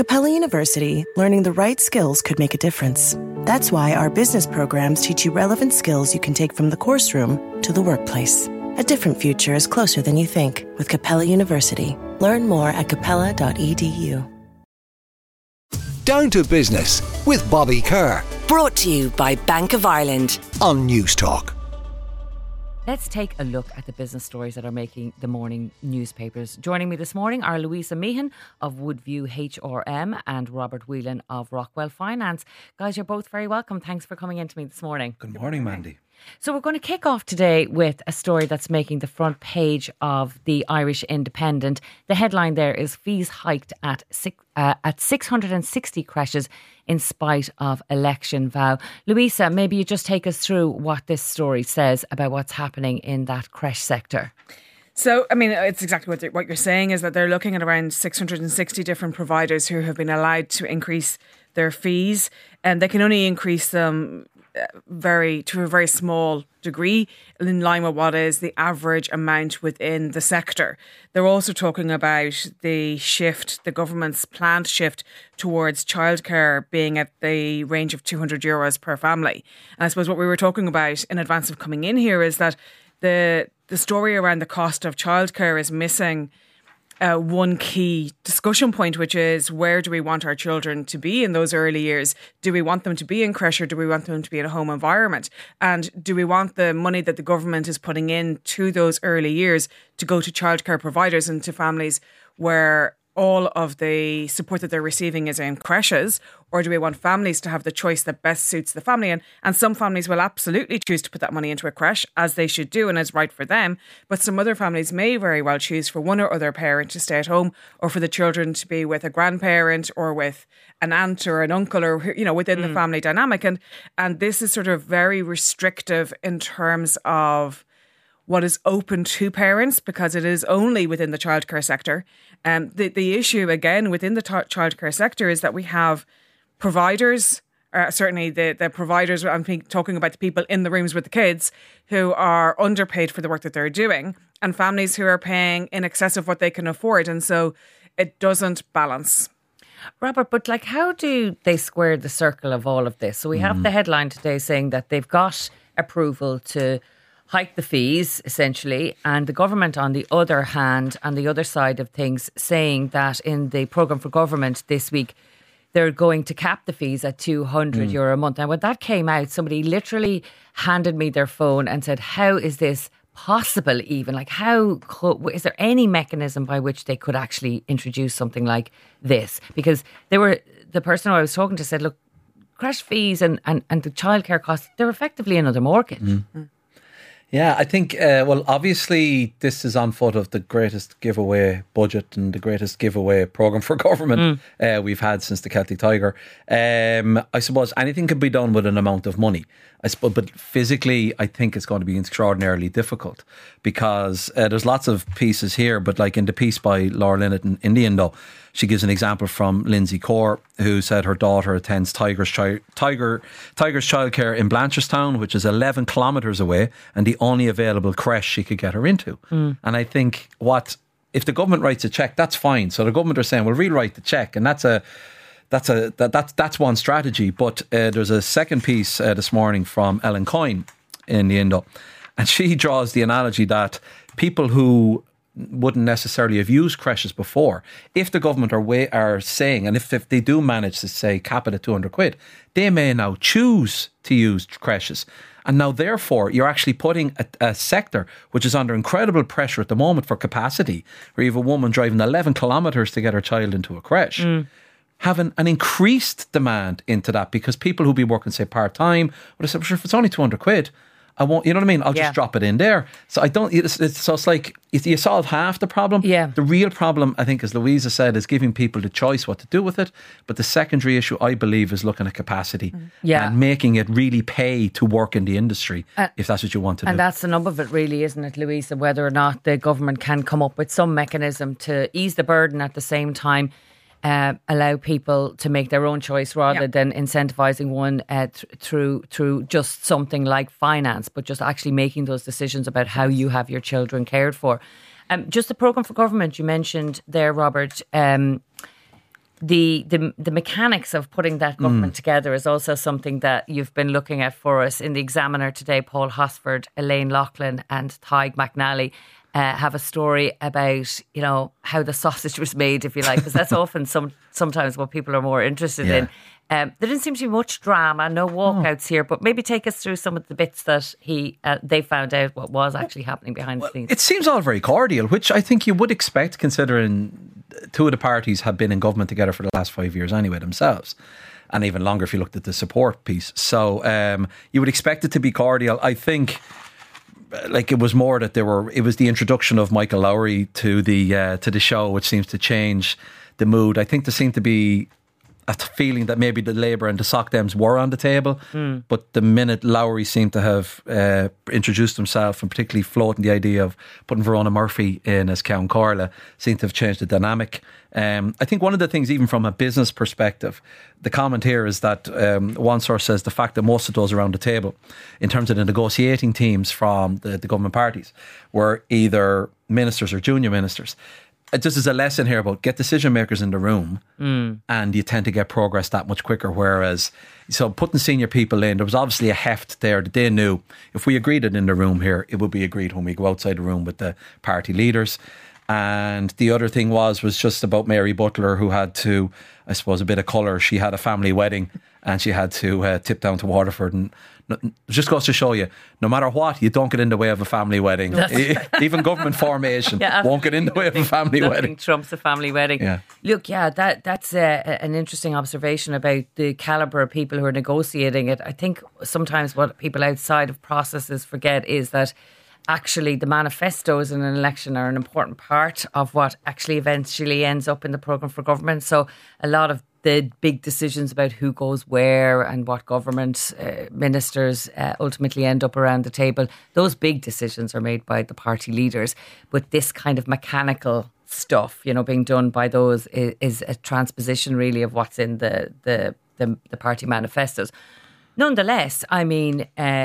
Capella University, learning the right skills could make a difference. That's why our business programs teach you relevant skills you can take from the course room to the workplace. A different future is closer than you think with Capella University. Learn more at capella.edu. Down to Business with Bobby Kerr. Brought to you by Bank of Ireland on News Talk. Let's take a look at the business stories that are making the morning newspapers. Joining me this morning are Louisa Meehan of Woodview HRM and Robert Whelan of Rockwell Finance. Guys, you're both very welcome. Thanks for coming in to me this morning. Good morning, Mandy. So we're going to kick off today with a story that's making the front page of the Irish Independent. The headline there is fees hiked at 660 creches in spite of election vow. Louisa, maybe you just take us through what this story says about what's happening in that creche sector. So, I mean, it's exactly what you're saying, is that they're looking at around 660 different providers who have been allowed to increase their fees, and they can only increase them to a very small degree in line with what is the average amount within the sector. They're also talking about the government's planned shift towards childcare being at the range of €200 per family. And I suppose what we were talking about in advance of coming in here is that the story around the cost of childcare is missing one key discussion point, which is where do we want our children to be in those early years? Do we want them to be in creche, or do we want them to be in a home environment? And do we want the money that the government is putting in to those early years to go to childcare providers and to families where all of the support that they're receiving is in creches? Or do we want families to have the choice that best suits the family? And some families will absolutely choose to put that money into a creche, as they should do and is right for them. But some other families may very well choose for one or other parent to stay at home, or for the children to be with a grandparent or with an aunt or an uncle, or, you know, within the family dynamic. And this is sort of very restrictive in terms of what is open to parents, because it is only within the childcare sector. The issue, again, within the childcare sector is that we have providers, certainly the providers, I'm talking about the people in the rooms with the kids, who are underpaid for the work that they're doing, and families who are paying in excess of what they can afford. And so it doesn't balance. Robert, but how do they square the circle of all of this? So we have the headline today saying that they've got approval to hike the fees, essentially, and the government, on the other hand, on the other side of things, saying that in the programme for government this week, they're going to cap the fees at €200 a month. Now, when that came out, somebody literally handed me their phone and said, how is this possible even? Is there any mechanism by which they could actually introduce something like this? Because the person who I was talking to said, look, crash fees and the childcare costs, they're effectively another mortgage. Yeah, I think, obviously this is on foot of the greatest giveaway budget and the greatest giveaway programme for government we've had since the Celtic Tiger. I suppose anything can be done with an amount of money. But physically, I think it's going to be extraordinarily difficult, because there's lots of pieces here, but like in the piece by Laura Linnett in the Indo, she gives an example from Lindsay Core, who said her daughter attends Tiger's childcare in Blanchardstown, which is 11 kilometres away, and the only available creche she could get her into. And I think if the government writes a cheque, that's fine. So the government are saying, well, rewrite the cheque, and that's one strategy. But there's a second piece this morning from Ellen Coyne in the Indo, and she draws the analogy that people who wouldn't necessarily have used creches before, if the government are saying, and if they do manage to say cap it at £200, they may now choose to use creches. And now, therefore, you're actually putting a sector which is under incredible pressure at the moment for capacity, where you have a woman driving 11 kilometres to get her child into a creche, having an increased demand into that, because people who be working, say, part-time would have said, sure, if it's only £200, I won't, you know what I mean? I'll just drop it in there. So it's like you solve half the problem. Yeah. The real problem, I think, as Louisa said, is giving people the choice what to do with it. But the secondary issue, I believe, is looking at capacity and making it really pay to work in the industry, if that's what you want to do. And that's the nub of it, really, isn't it, Louisa? Whether or not the government can come up with some mechanism to ease the burden at the same time, allow people to make their own choice rather than incentivising one through just something like finance, but just actually making those decisions about how you have your children cared for. Just the programme for government you mentioned there, Robert. the mechanics of putting that government together is also something that you've been looking at for us in the Examiner today. Paul Hosford, Elaine Loughlin and Tadhg McNally have a story about, you know, how the sausage was made, if you like, because that's often sometimes what people are more interested in. There didn't seem to be much drama, no walkouts here, but maybe take us through some of the bits that they found out what was actually happening behind the scenes. It seems all very cordial, which I think you would expect, considering two of the parties have been in government together for the last 5 years anyway themselves, and even longer if you looked at the support piece. So you would expect it to be cordial. I think like it was more that it was the introduction of Michael Lowry to the show, which seems to change the mood. I think there seemed to be a feeling that maybe the Labour and the Soc Dems were on the table, but the minute Lowry seemed to have introduced himself, and particularly floating the idea of putting Verona Murphy in as Count Corla, seemed to have changed the dynamic. I think one of the things, even from a business perspective, the comment here is that one source says the fact that most of those around the table, in terms of the negotiating teams from the government parties, were either ministers or junior ministers. Just as a lesson here about get decision makers in the room and you tend to get progress that much quicker. Whereas, so putting senior people in, there was obviously a heft there that they knew if we agreed it in the room here, it would be agreed when we go outside the room with the party leaders. And the other thing was just about Mary Butler, who had to, I suppose, a bit of colour. She had a family wedding and she had to tip down to Waterford. And it just goes to show you, no matter what, you don't get in the way of a family wedding. Even government formation won't get in the way of a family nothing wedding. Trumps a family wedding. Yeah. Look, that's an interesting observation about the calibre of people who are negotiating it. I think sometimes what people outside of processes forget is that actually the manifestos in an election are an important part of what actually eventually ends up in the programme for government. So a lot of the big decisions about who goes where and what government ministers ultimately end up around the table, those big decisions are made by the party leaders. But this kind of mechanical stuff, you know, being done by those is a transposition really of what's in the party manifestos. Nonetheless, I mean,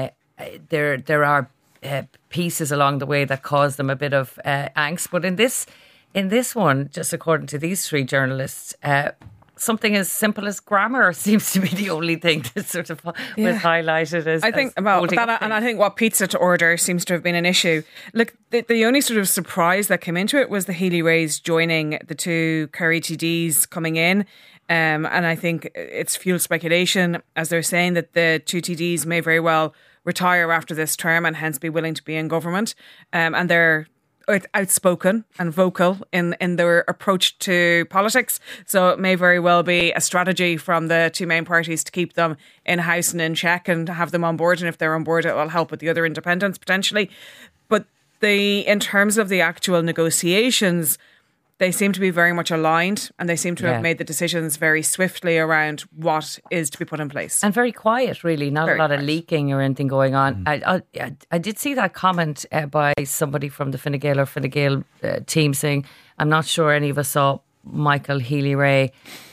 there are pieces along the way that cause them a bit of angst. But in this one, just according to these three journalists, something as simple as grammar seems to be the only thing that sort of was highlighted as. I think about that, and I think what pizza to order seems to have been an issue. Look, the only sort of surprise that came into it was the Healy-Raes joining the two Kerry TDs coming in. And I think it's fueled speculation, as they're saying that the two TDs may very well retire after this term and hence be willing to be in government. And they're outspoken and vocal in their approach to politics. So it may very well be a strategy from the two main parties to keep them in-house and in check and to have them on board. And if they're on board, it will help with the other independents potentially. But in terms of the actual negotiations, they seem to be very much aligned and they seem to have made the decisions very swiftly around what is to be put in place. And very quiet, really. Not very a lot of leaking or anything going on. I did see that comment by somebody from the Fine Gael team saying, I'm not sure any of us saw Michael Healy-Rae,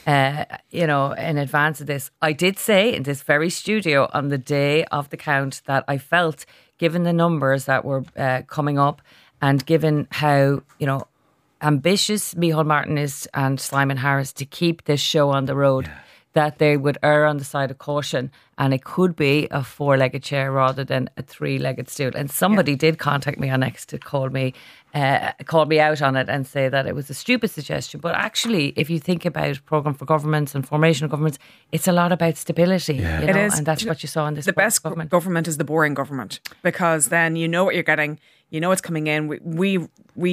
in advance of this. I did say in this very studio on the day of the count that I felt, given the numbers that were coming up and given how, ambitious Micheál Martin is and Simon Harris to keep this show on the road, that they would err on the side of caution and it could be a four-legged chair rather than a three-legged stool. And somebody did contact me on X to call me out on it and say that it was a stupid suggestion. But actually, if you think about programme for governments and formation of governments, it's a lot about stability. It is. And that's what you saw in this. The best government is the boring government, because then you know what you're getting. You know what's coming in. We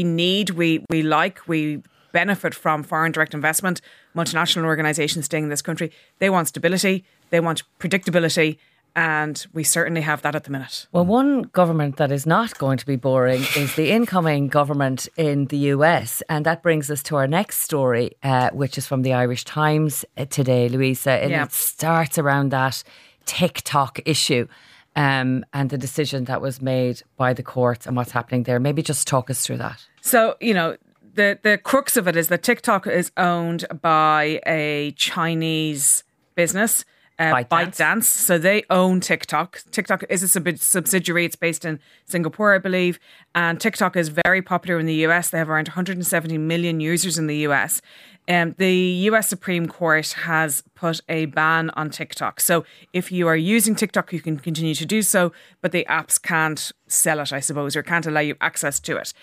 benefit from foreign direct investment. Multinational organisations staying in this country, they want stability, they want predictability, and we certainly have that at the minute. Well, one government that is not going to be boring is the incoming government in the US, and that brings us to our next story, which is from the Irish Times today, Louisa, and it starts around that TikTok issue. And the decision that was made by the courts and what's happening there. Maybe just talk us through that. So, the crux of it is that TikTok is owned by a Chinese business ByteDance. So they own TikTok. TikTok is a subsidiary. It's based in Singapore, I believe. And TikTok is very popular in the US. They have around 170 million users in the US. The US Supreme Court has put a ban on TikTok. So if you are using TikTok, you can continue to do so, but the apps can't sell it, I suppose, or can't allow you access to it.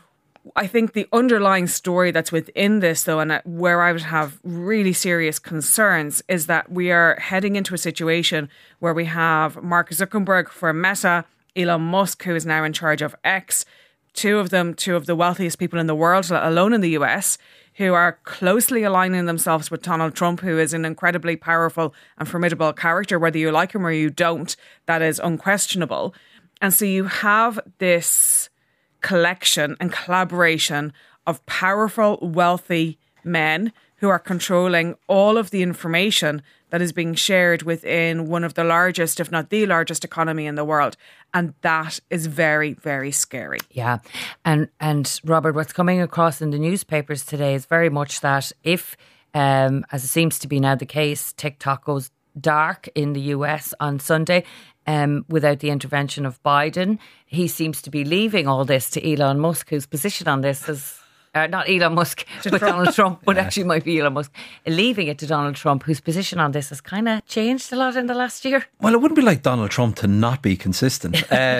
I think the underlying story that's within this, though, and where I would have really serious concerns, is that we are heading into a situation where we have Mark Zuckerberg for Meta, Elon Musk, who is now in charge of X, two of the wealthiest people in the world, alone in the US, who are closely aligning themselves with Donald Trump, who is an incredibly powerful and formidable character, whether you like him or you don't. That is unquestionable. And so you have this collection and collaboration of powerful, wealthy men who are controlling all of the information that is being shared within one of the largest, if not the largest economy in the world. And that is very, very scary. Yeah. And Robert, what's coming across in the newspapers today is very much that if, as it seems to be now the case, TikTok goes dark in the US on Sunday, without the intervention of Biden, he seems to be leaving all this to Elon Musk, whose position on this is not Elon Musk, but Donald Trump, but actually might be Elon Musk, leaving it to Donald Trump, whose position on this has kind of changed a lot in the last year. Well, it wouldn't be like Donald Trump to not be consistent.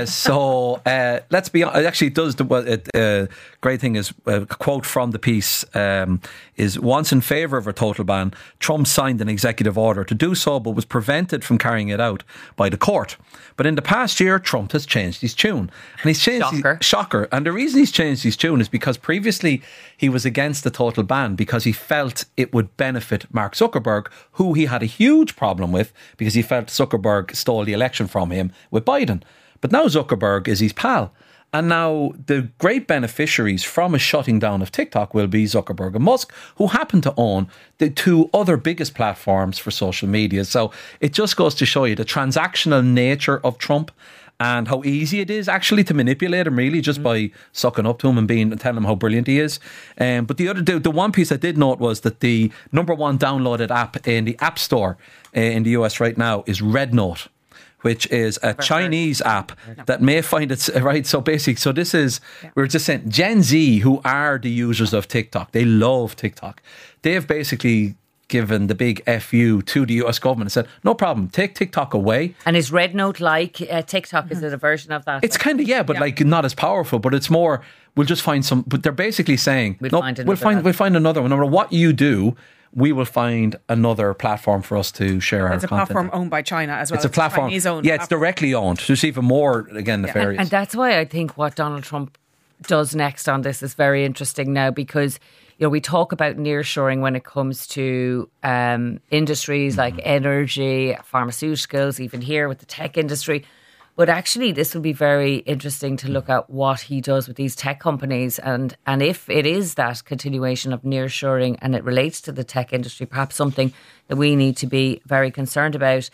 So let's be honest. It actually does. The great thing is a quote from the piece is, once in favour of a total ban, Trump signed an executive order to do so, but was prevented from carrying it out by the court. But in the past year, Trump has changed his tune. And he's changed shocker. And the reason he's changed his tune is because previously he was against the total ban because he felt it would benefit Mark Zuckerberg, who he had a huge problem with because he felt Zuckerberg stole the election from him with Biden. But now Zuckerberg is his pal. And now the great beneficiaries from a shutting down of TikTok will be Zuckerberg and Musk, who happen to own the two other biggest platforms for social media. So it just goes to show you the transactional nature of Trump and how easy it is actually to manipulate him, really, just by sucking up to him and telling him how brilliant he is. But the one piece I did note was that the number one downloaded app in the App Store in the US right now is RedNote, which is a Chinese app that may find it right. So basically, this is, we were just saying, Gen Z, who are the users of TikTok, they love TikTok. They've basically given the big FU to the US government and said, no problem, take TikTok away. And is RedNote like TikTok? Is it a version of that? It's kind of, but like not as powerful, but it's more, we'll just find some, but they're basically saying, we'll find another one. No matter what you do, we will find another platform for us to share our content. It's a platform owned by China as well. It's a platform. It's directly owned. So it's even more, again, nefarious. And that's why I think what Donald Trump does next on this is very interesting now, because we talk about nearshoring when it comes to industries like energy, pharmaceuticals, even here with the tech industry. But actually, this will be very interesting to look at what he does with these tech companies, and if it is that continuation of nearshoring and it relates to the tech industry, perhaps something that we need to be very concerned about.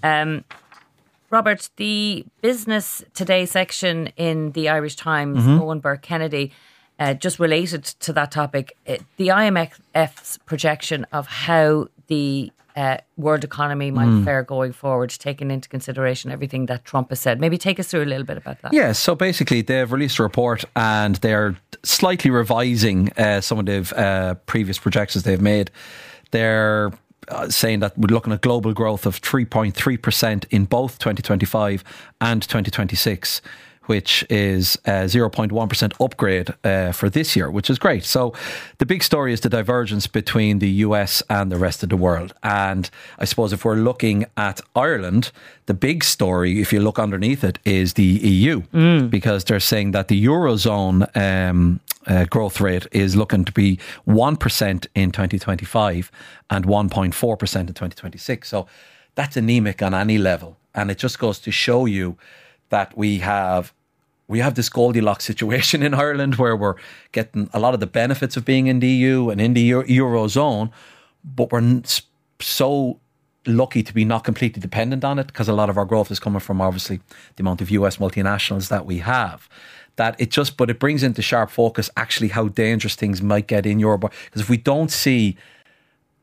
Robert, the Business Today section in the Irish Times, Owen Burke-Kennedy, just related to that topic, the IMF's projection of how the world economy might fare going forward, taking into consideration everything that Trump has said. Maybe take us through a little bit about that. Yeah, so basically they've released a report and they're slightly revising some of the previous projections they've made. They're saying that we're looking at global growth of 3.3% in both 2025 and 2026, which is a 0.1% upgrade for this year, which is great. So the big story is the divergence between the US and the rest of the world. And I suppose if we're looking at Ireland, the big story, if you look underneath it, is the EU, because they're saying that the Eurozone growth rate is looking to be 1% in 2025 and 1.4% in 2026. So that's anemic on any level. And it just goes to show you that we have this Goldilocks situation in Ireland where we're getting a lot of the benefits of being in the EU and in the Eurozone, but we're so lucky to be not completely dependent on it, because a lot of our growth is coming from obviously the amount of US multinationals that we have. But it brings into sharp focus actually how dangerous things might get in Europe. Because if we don't see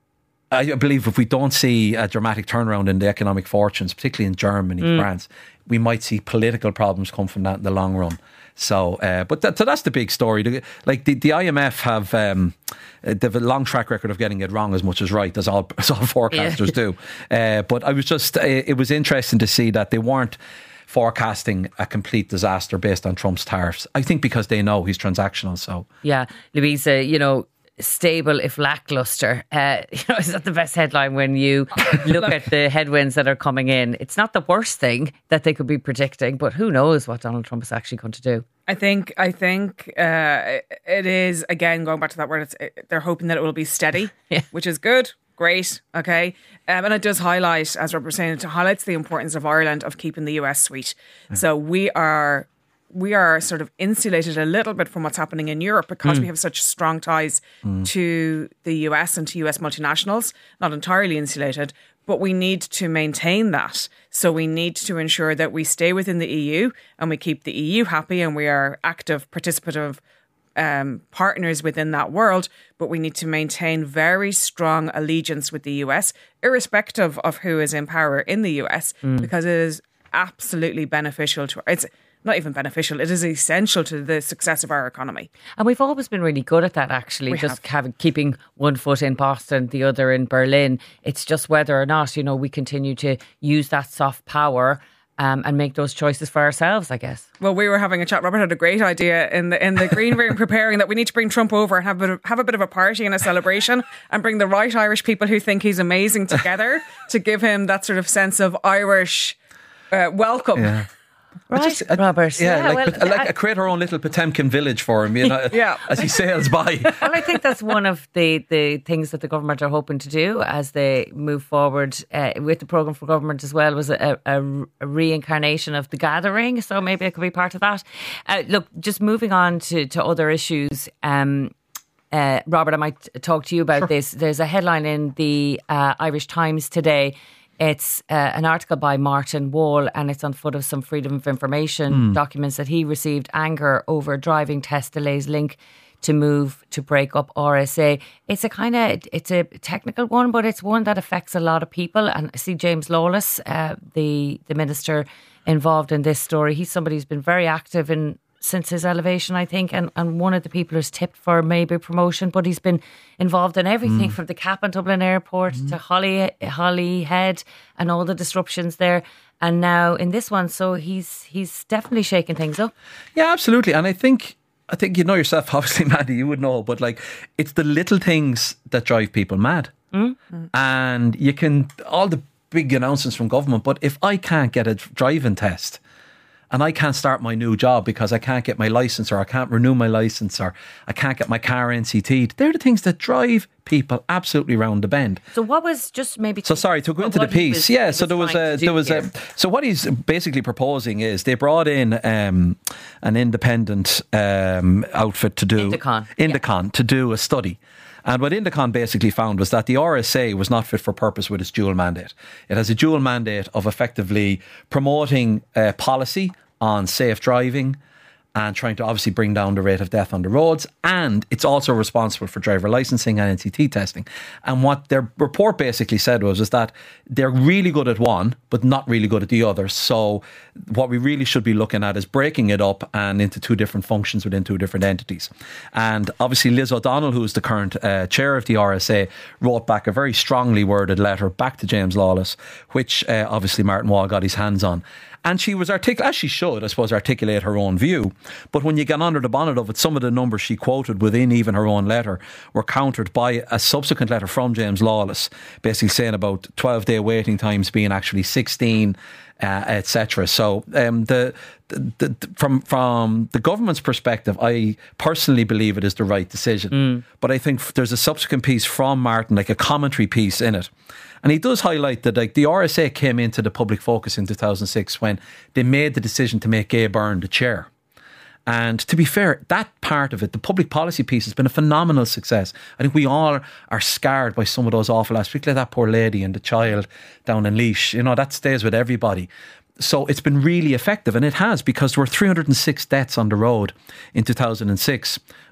I believe if we don't see a dramatic turnaround in the economic fortunes, particularly in Germany, France, we might see political problems come from that in the long run. So, but that's the big story. Like the IMF they've a long track record of getting it wrong as much as right, as all forecasters do. But I was just, it was interesting to see that they weren't forecasting a complete disaster based on Trump's tariffs. I think because they know he's transactional. So yeah, Louisa, stable if lackluster. Is that the best headline when you look at the headwinds that are coming in? It's not the worst thing that they could be predicting, but who knows what Donald Trump is actually going to do. I think it is, again, going back to that word, they're hoping that it will be steady, which is good. Great. Okay. And it does highlight, as Robert was saying, it highlights the importance of Ireland of keeping the US sweet. So we are sort of insulated a little bit from what's happening in Europe because we have such strong ties to the US and to US multinationals. Not entirely insulated, but we need to maintain that. So we need to ensure that we stay within the EU and we keep the EU happy and we are active, participative partners within that world. But we need to maintain very strong allegiance with the US, irrespective of who is in power in the US, because it is absolutely beneficial to it's not even beneficial, it is essential to the success of our economy. And we've always been really good at that, actually, keeping one foot in Boston, the other in Berlin. It's just whether or not, we continue to use that soft power and make those choices for ourselves, I guess. Well, we were having a chat. Robert had a great idea in the green room preparing that we need to bring Trump over and have a bit of a party and a celebration and bring the right Irish people who think he's amazing together to give him that sort of sense of Irish welcome. Yeah. Right, Robert. Yeah, create our own little Potemkin village for him, as he sails by. Well, I think that's one of the things that the government are hoping to do as they move forward with the programme for government as well, was a reincarnation of the gathering. So maybe it could be part of that. Look, just moving on to other issues. Robert, I might talk to you about this. There's a headline in the Irish Times today. It's an article by Martin Wall, and it's on foot of some Freedom of Information documents that he received anger over driving test delays link to move to break up RSA. It's a technical one, but it's one that affects a lot of people. And I see James Lawless, the minister involved in this story. He's somebody who's been very active since his elevation, I think, and one of the people who's tipped for maybe promotion, but he's been involved in everything from the cap in Dublin Airport to Holyhead and all the disruptions there, and now in this one. So he's definitely shaking things up. Yeah, absolutely. And I think you know yourself, obviously, Maddie, you would know, but it's the little things that drive people mad. And you can, all the big announcements from government, but if I can't get a driving test and I can't start my new job because I can't get my licence, or I can't renew my licence, or I can't get my car NCT'd, they're the things that drive people absolutely round the bend. So what was just maybe... So sorry, to go into the piece. So what he's basically proposing is they brought in an independent outfit to do... Indicon to do a study. And what Indicon basically found was that the RSA was not fit for purpose with its dual mandate. It has a dual mandate of effectively promoting policy on safe driving and trying to obviously bring down the rate of death on the roads. And it's also responsible for driver licensing and NCT testing. And what their report basically said was that they're really good at one, but not really good at the other. So what we really should be looking at is breaking it up and into two different functions within two different entities. And obviously Liz O'Donnell, who is the current chair of the RSA, wrote back a very strongly worded letter back to James Lawless, which obviously Martin Wall got his hands on. And she was as she should, I suppose, articulate her own view. But when you get under the bonnet of it, some of the numbers she quoted within even her own letter were countered by a subsequent letter from James Lawless, basically saying about 12-day waiting times being actually 16, etc. So from the government's perspective, I personally believe it is the right decision. But I think there's a subsequent piece from Martin, like a commentary piece in it. And he does highlight that the RSA came into the public focus in 2006 when they made the decision to make Gay Byrne the chair. And to be fair, that part of it, the public policy piece, has been a phenomenal success. I think we all are scarred by some of those awful aspects, particularly that poor lady and the child down in Laois. That stays with everybody. So it's been really effective, and it has, because there were 306 deaths on the road in 2006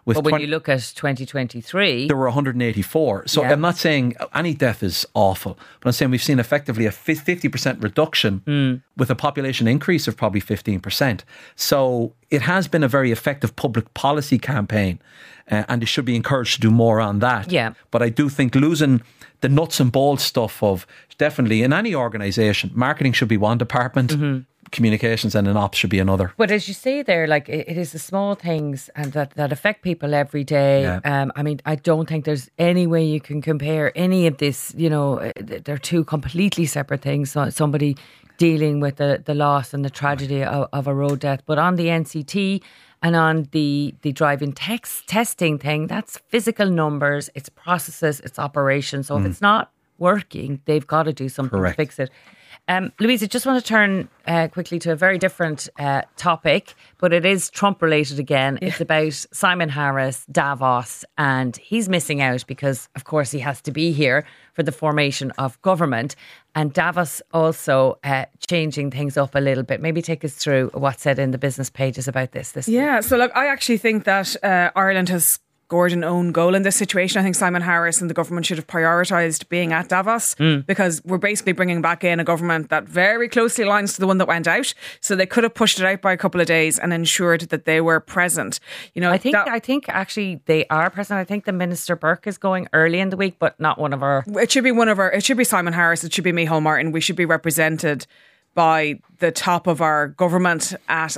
With But when you look at 2023, there were 184. So Yeah. I'm not saying any death is awful, but I'm saying we've seen effectively a 50% reduction with a population increase of probably 15%. So it has been a very effective public policy campaign, and it should be encouraged to do more on that. Yeah. But I do think losing the nuts and bolts stuff of definitely in any organisation, marketing should be one department, communications and an ops should be another. But as you say there, like it is the small things and that affect people every day. Yeah. I mean, I don't think there's any way you can compare any of this. You know, they're two completely separate things. So somebody dealing with the loss and the tragedy of a road death, but on the NCT and on the driving testing thing, that's physical numbers, it's processes, it's operations. So if it's not working, they've got to do something Correct. to fix it. Louise, I just want to turn quickly to a very different topic, but it is Trump related again. It's about Simon Harris, Davos, and he's missing out because, of course, he has to be here for the formation of government. And Davos also changing things up a little bit. Maybe take us through what's said in the business pages about this week. Yeah, so look, I actually think that Ireland has scored an own goal in this situation. I think Simon Harris and the government should have prioritised being at Davos because we're basically bringing back in a government that very closely aligns to the one that went out. So they could have pushed it out by a couple of days and ensured that they were present. You know, I think actually they are present. I think the Minister Burke is going early in the week, but not one of our. It should be Simon Harris. It should be Micheál Martin. We should be represented by the top of our government at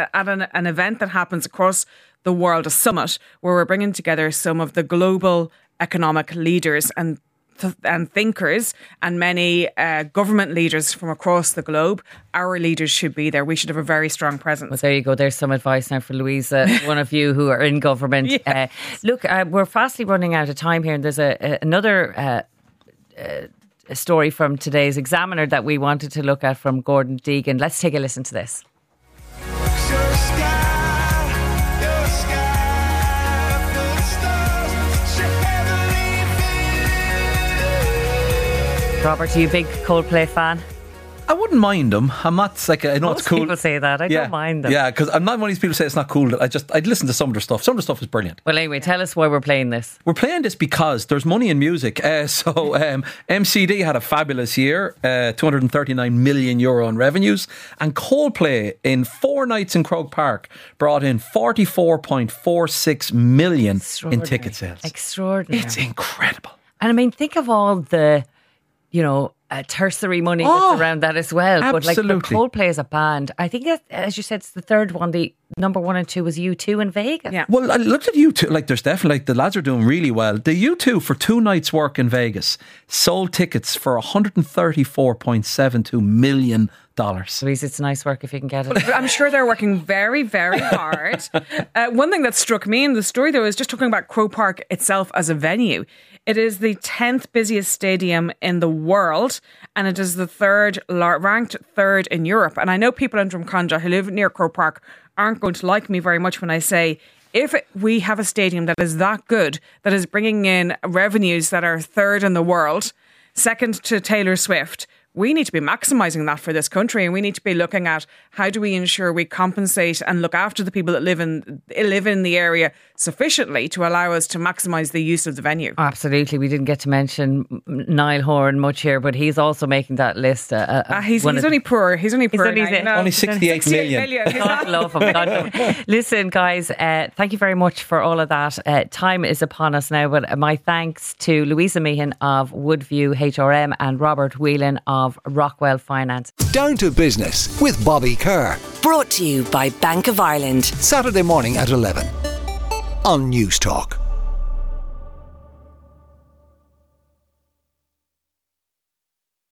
an event that happens across the world, a summit where we're bringing together some of the global economic leaders and thinkers and many government leaders from across the globe. Our leaders should be there. We should have a very strong presence. Well, there you go. There's some advice now for Louisa, one of you who are in government. Yes. Look, we're fastly running out of time here, and there's another a story from today's Examiner that we wanted to look at from Gordon Deegan. Let's take a listen to this. Robert, are you a big Coldplay fan? I wouldn't mind them. I'm not like, I know Most it's cool. people say that. I don't mind them. Yeah, because I'm not one of these people who say it's not cool. I'd listen to some of their stuff. Some of the stuff is brilliant. Well, anyway, tell us why we're playing this. We're playing this because there's money in music. MCD had a fabulous year, €239 million in revenues, and Coldplay in 4 nights in Croke Park brought in 44.46 million in ticket sales. Extraordinary. It's incredible. And I mean, think of all the, tertiary money that's around that as well. Absolutely. But Coldplay as a band, I think that, as you said, it's the third one. The number 1 and 2 was U2 in Vegas. Yeah. Well, I looked at U2, there's definitely, the lads are doing really well. The U2 for 2 nights work in Vegas sold tickets for $134.72 million. Louise, it's nice work if you can get it. I'm sure they're working very, very hard. One thing that struck me in the story, though, is just talking about Croke Park itself as a venue. It is the 10th busiest stadium in the world, and it is the ranked third in Europe. And I know people in Drumcondra who live near Croke Park aren't going to like me very much when I say, if we have a stadium that is that good, that is bringing in revenues that are third in the world, second to Taylor Swift, we need to be maximising that for this country, and we need to be looking at how do we ensure we compensate and look after the people that live in the area sufficiently to allow us to maximise the use of the venue. Absolutely. We didn't get to mention Niall Horan much here, but he's also making that list. He's only poor. He's only poor. Only 68 million. God love him. God love him. Listen, guys, thank you very much for all of that. Time is upon us now, but my thanks to Louisa Meehan of Woodview HRM and Robert Whelan of Rockwell Finance. Down to Business with Bobby Kerr. Brought to you by Bank of Ireland. Saturday morning at 11 on News Talk.